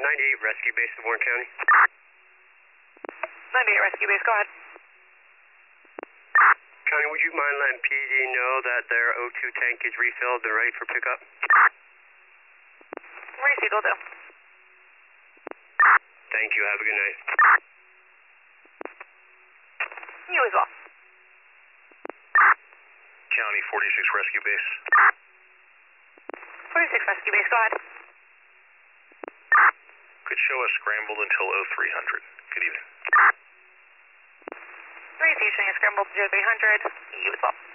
98 Rescue Base of Warren County. 98 Rescue Base, go ahead. County, would you mind letting PD know that their O2 tank is refilled and ready for pickup? Received, will do. Thank you. Have a good night. You as well. County 46 Rescue Base. 46 Rescue Base, go ahead. Could show us scrambled until 0300. Good evening. Received, showing a scrambled 0300. You as well.